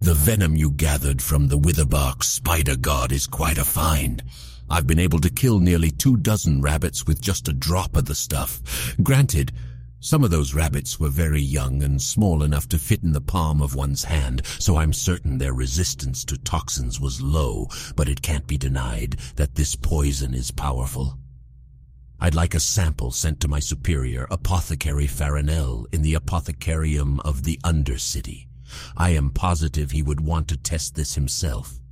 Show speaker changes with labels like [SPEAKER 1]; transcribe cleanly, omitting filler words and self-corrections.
[SPEAKER 1] The venom you gathered from the Witherbark spider god is quite a find. I've been able to kill nearly 24 rabbits with just a drop of the stuff. Granted, some of those rabbits were very young and small enough to fit in the palm of one's hand, so I'm certain their resistance to toxins was low, but it can't be denied that this poison is powerful. I'd like a sample sent to my superior, Apothecary Farinell, in the Apothecarium of the Undercity. I am positive he would want to test this himself.